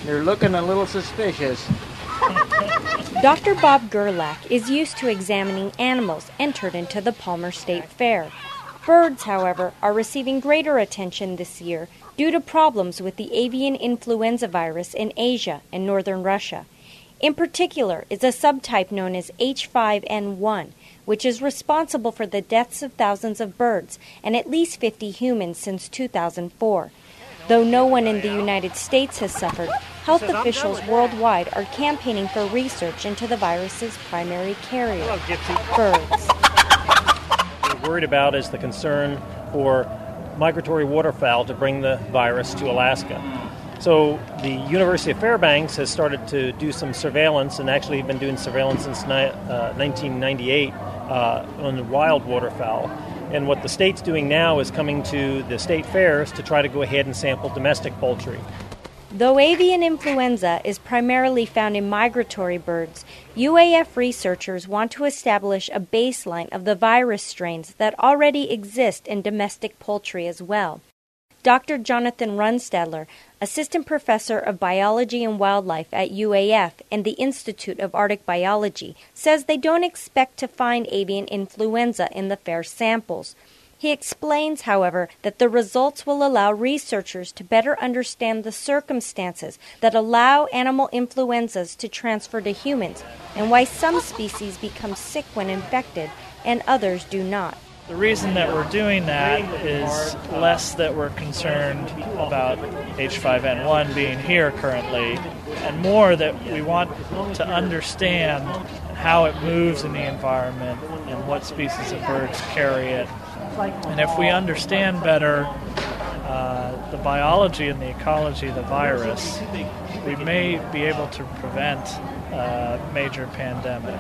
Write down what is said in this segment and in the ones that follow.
They're looking a little suspicious. Dr. Bob Gerlach is used to examining animals entered into the Palmer State Fair. Birds, however, are receiving greater attention this year due to problems with the avian influenza virus in Asia and northern Russia. In particular is a subtype known as H5N1, which is responsible for the deaths of thousands of birds and at least 50 humans since 2004. Though no one in the United States has suffered, health officials worldwide are campaigning for research into the virus's primary carrier, birds. What we're worried about is the concern for migratory waterfowl to bring the virus to Alaska. So the University of Fairbanks has started to do some surveillance, and actually been doing surveillance since 1998 on wild waterfowl. And what the state's doing now is coming to the state fairs to try to go ahead and sample domestic poultry. Though avian influenza is primarily found in migratory birds, UAF researchers want to establish a baseline of the virus strains that already exist in domestic poultry as well. Dr. Jonathan Runstadler, assistant professor of biology and wildlife at UAF and the Institute of Arctic Biology, says they don't expect to find avian influenza in the fair samples. He explains, however, that the results will allow researchers to better understand the circumstances that allow animal influenzas to transfer to humans and why some species become sick when infected and others do not. The reason that we're doing that is less that we're concerned about H5N1 being here currently, and more that we want to understand how it moves in the environment and what species of birds carry it. And if we understand better the biology and the ecology of the virus, we may be able to prevent a major pandemic.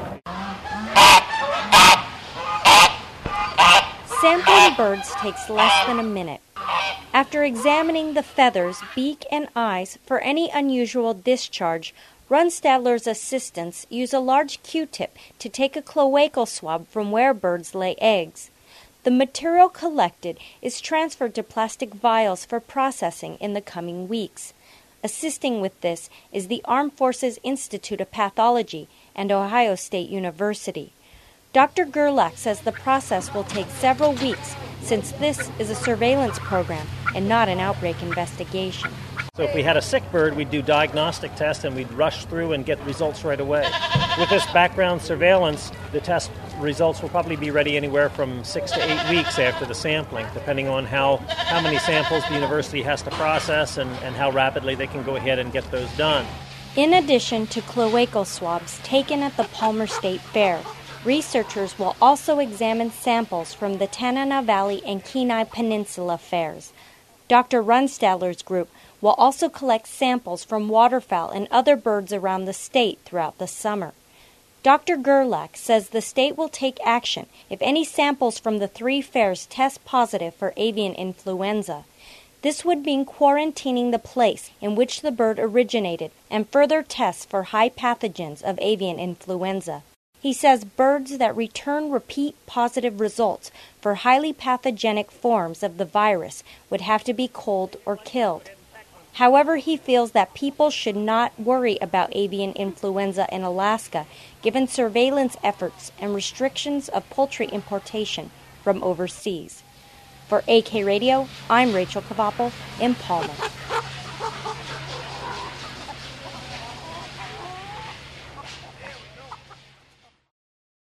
Sampling birds takes less than a minute. After examining the feathers, beak, and eyes for any unusual discharge, Runstadler's assistants use a large Q-tip to take a cloacal swab from where birds lay eggs. The material collected is transferred to plastic vials for processing in the coming weeks. Assisting with this is the Armed Forces Institute of Pathology and Ohio State University. Dr. Gerlach says the process will take several weeks since this is a surveillance program and not an outbreak investigation. So if we had a sick bird, we'd do diagnostic tests and we'd rush through and get results right away. With this background surveillance, the test results will probably be ready anywhere from 6 to 8 weeks after the sampling, depending on how many samples the university has to process and how rapidly they can go ahead and get those done. In addition to cloacal swabs taken at the Palmer State Fair, researchers will also examine samples from the Tanana Valley and Kenai Peninsula fairs. Dr. Runstadler's group will also collect samples from waterfowl and other birds around the state throughout the summer. Dr. Gerlach says the state will take action if any samples from the 3 fairs test positive for avian influenza. This would mean quarantining the place in which the bird originated and further tests for high pathogens of avian influenza. He says birds that return repeat positive results for highly pathogenic forms of the virus would have to be culled or killed. However, he feels that people should not worry about avian influenza in Alaska, given surveillance efforts and restrictions of poultry importation from overseas. For AK Radio, I'm Rachel Kvapil in Palmer.